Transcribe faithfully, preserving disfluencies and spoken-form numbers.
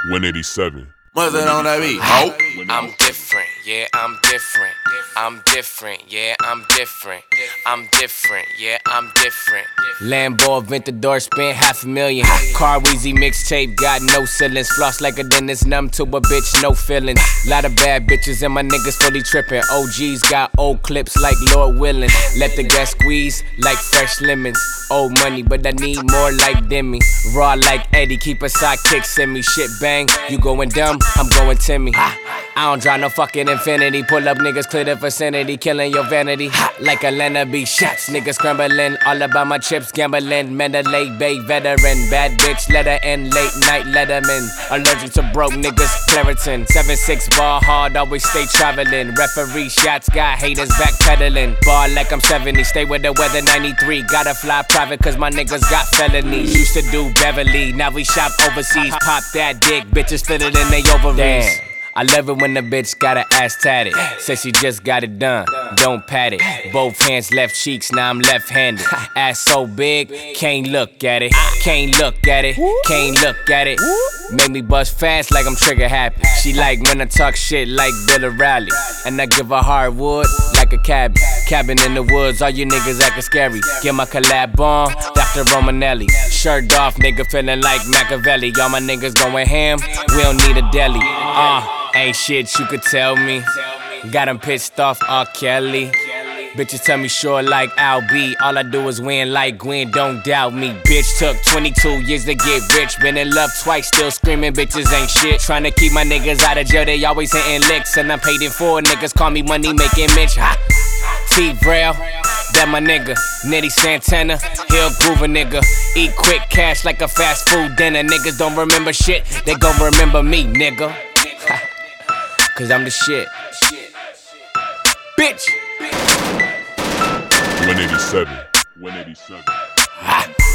one eighty-seven. Mother on that beat. Oh. I'm different, yeah, I'm different. I'm different, yeah, I'm different. I'm different, yeah, I'm different. Lambo Aventador spent half a million. Car Weezy mixtape got no ceilings. Floss like a dentist, numb to a bitch, no feelings. Lot of bad bitches and my niggas fully tripping. O Gs got old clips like Lord Willin'. Let the gas squeeze like fresh lemons. Old money, but I need more like Demi. Raw like Eddie, keep a sidekick, send me shit bang. You going dumb, I'm going Timmy. I don't drive no fucking Infinity. Pull up niggas, clear the vicinity, killing your vanity. Like Atlanta B shots, niggas scrambling. All about my chips, gambling. Mandalay Bay veteran, bad bitch, letter N, late night letterman. Allergic to broke niggas, Claritin. seven six ball hard, always stay traveling. Referee shots, got haters backpedaling. Ball like I'm seventy, stay with the weather ninety-three. Gotta fly private cause my niggas got felonies. Used to do Beverly, now we shop overseas. Pop that dick, bitches fit it in they ovaries. Damn. I love it when the bitch got her ass tatted. Says she just got it done, don't pat it. Both hands left cheeks, now I'm left-handed. Ass so big, can't look at it. Can't look at it, can't look at it. Make me bust fast like I'm trigger happy. She like when I talk shit like Bill O'Reilly. And I give her hardwood like a cabin. Cabin in the woods, all you niggas acting scary. Get my collab on, Doctor Romanelli. Shirt off, nigga feeling like Machiavelli. All my niggas going ham, we don't need a deli. Uh. Ain't shit you could tell me. Got him pissed off, R. Kelly. Bitches tell me short like Al B. All I do is win like Gwen, don't doubt me. Bitch took twenty-two years to get rich. Been in love twice, still screaming bitches ain't shit. Tryna keep my niggas out of jail, they always hitting licks. And I'm paid in full, niggas call me money making Mitch. Ha! T-Braille, that my nigga. Nitty Santana, he'll groove a nigga. Eat quick cash like a fast food dinner. Niggas don't remember shit, they gon' remember me, nigga. Cause I'm the shit. Bitch! one eighty-seven. one eighty-seven.